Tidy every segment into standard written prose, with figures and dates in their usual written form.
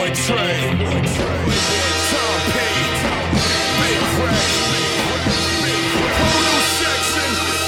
boy Trey, Tom P, Big Crack, Polo Section.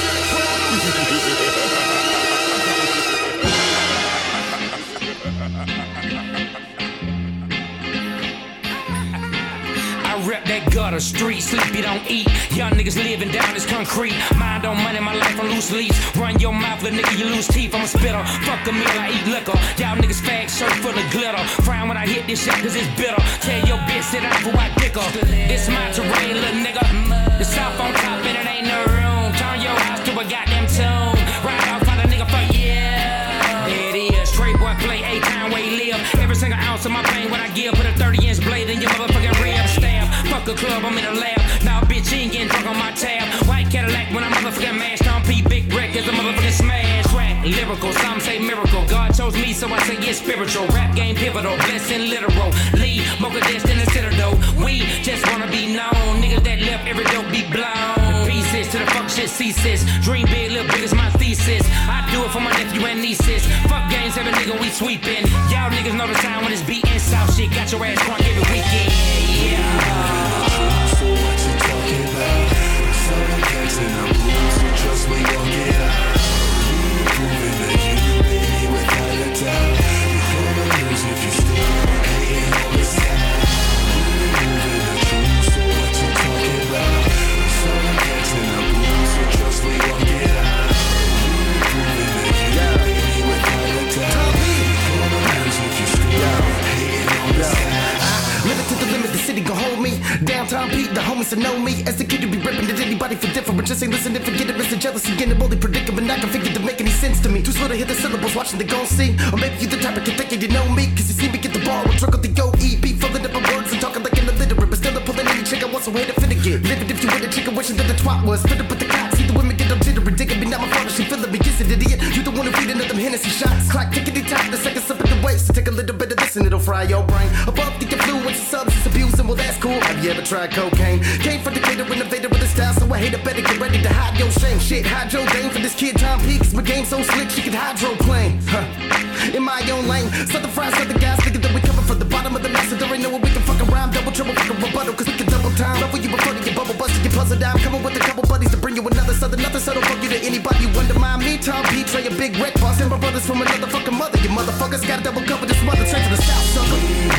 I rep that gutter, street, sleepy, don't eat. Young niggas living down this concrete. Mind on money, my life on loose leaves. Run your mouth, little nigga, you lose teeth. I'm a spitter, fuck a meal, I eat liquor. Y'all niggas fag, shirt full of glitter. Frown when I hit this shit, cause it's bitter. Tell your bitch, sit down for I dick her. This my terrain, little nigga. The south on top, and it ain't no room. Turn your house to a goddamn tune. Ride out, find a nigga for yeah. There it is, straight boy play, 8-time way live. Every single ounce of my pain, what I give, put a 30-inch blade in your motherfucking rib. Stab, fuck a club, I'm in the lab. Now bitch, you ain't getting drunk on my tab. White Cadillac when I'm motherfucking mashed on P. Big Brick is a motherfucking smash. Rap, lyrical, some say miracle. God chose me, so I say it's spiritual. Rap game pivotal, blessing literal. Lee, Mocha Destin and Citadel. We just wanna be known. Niggas that left every dope be blown. The pieces to the fuck shit ceases. Dream big, little big is my thesis. I do it for my nephew and nieces. Fuck games, every nigga we sweeping. Y'all niggas know the time when it's beating. South shit, got your ass crunk every weekend. Yeah. So what you talking about? Southern cats and I'm rules, so trust me, gon' get out. Proving that you baby without a doubt. You're gonna lose if you still hating on the side. Moving the truth, so what you talking about? Southern cats and I'm rules, so trust me, gon' get out. Proving that you baby without a doubt. You're gonna lose if you still hating on the side. Limit to the limit, the city gon' hold me. Downtown Pete, the homies that know me. As the kid to be ripping at anybody for different. But just ain't listen and forget it. Mr. Jealousy, getting a bully predicament. I can figure to make any sense to me. Too slow to hit the syllables, watching they gon' see. Or maybe you the type of kid thinking you know me. Cause you see me get the ball with truck of the OEB. Filling up my words and talking like an illiterate. But still I'm pulling any chick I want some way to fit again. Live it if you with a chicken, wishing that the twat was. Fit up with the cops, see the women get up jittery. Digging me, now my father, she feeling me. Yes, an idiot. You the one who feeding at them Hennessy shots. Clock, tickety top, the second sip of the waist. So take a little bit of this and it'll fry your brain. Above the influence of substance abuse, and well, that's cool. Have you ever tried cocaine? Came from Decatur, innovator with a style, so I hate it better. Get ready to hide your shame. Shit, hydro Dane for this kid, Tom Peaks. My game so slick, she can hydroplane. Huh. In my own lane, Southern fries, Southern guys, thinking that we coming from the bottom of the mess. So there ain't no way we can fucking rhyme, double trouble, fucking rebuttal, cause we can double time. Love when you before you bubble busting your puzzle down. Coming with a couple buddies to bring you another Southern, nothing so don't fuck you to anybody. You undermine me, Tom P, Trey, a big wreck boss, and my brothers from another fucking mother. You motherfuckers gotta double cover this mother, straight to the south, sucker.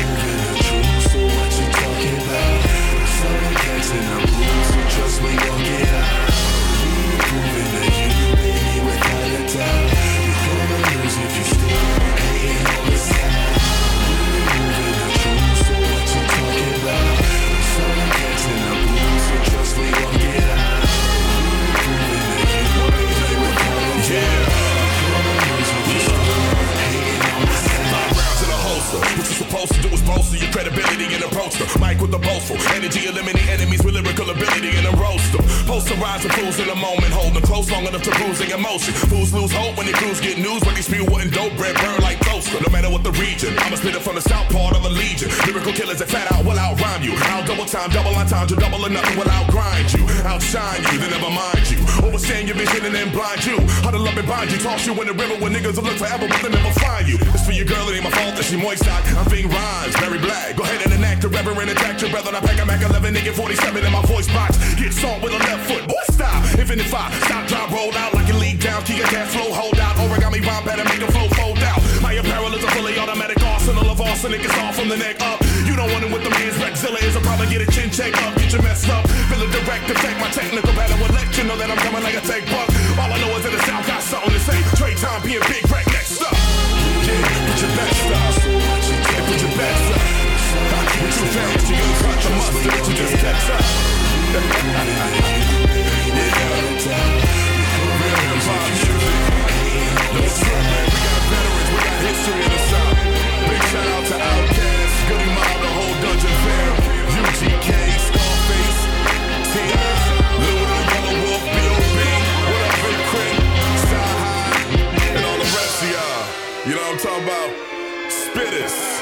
So what you talking about? Southern cats and I'm rules, so trust me, gon' get out. Proving that you baby without a doubt. You're gonna lose if you still hating on the side. Moving the truth, so what you talking about? Southern cats and I'm rules, so trust me, gon' get out. Proving that you baby without a doubt. You're gonna lose if you still hating on the side. 5 rounds in a holster. What you supposed to do is bolster your credibility in a poster. Mike with the boastful energy, eliminate enemies with lyrical ability in a roaster. Posterizing fools in a moment, holding close long enough to bruising emotion. Fools lose hope when the crews get news, but these spew and dope bread burn like toaster. No matter what the region, I'm a spitter from the south part of a legion. Lyrical killers that fat out will outrhyme you. I'll double time, double on time to double or nothing will outgrind you. Outshine you, then never mind you. Overstand your vision and then blind you. Huddle up and bind you, toss you in the river where niggas will look forever, but they'll never find you. It's for your girl, it ain't my fault that she moist out. I'm being rhymes, very black. Go ahead and enact the reverend, attack your brother. I pack a Mac 11, nigga 47 in my voice box. Get salt with a left foot, boy stop. Even if I stop, drop, roll out like a lead down, keep your cash flow, hold out. Origami rhyme pattern, make a flow fold out. My apparel is a fully automatic arsenal of arsenic. It's all from the neck up. You don't want it with the man's Rexzilla is a problem. Get a chin check up, get you messed up. Feel a direct effect, my technical battle will let you know that I'm coming like a take buck. All I know is that the South got something to say. Trey Tom being Big Wreck next up. Yeah, put your best up. Yeah, put your best up. You're too fast, you gonna cut the mustard, but you just catch up. History of the South. Big shout out to Outkast, Goody Mob, the whole Dungeon Fam, UGK, Scarface, T.I., Luda, Yellow Wolf, B.O.B., what up, Big Crit, Sky High, and all the rest of y'all. You know what I'm talking about? Spitters.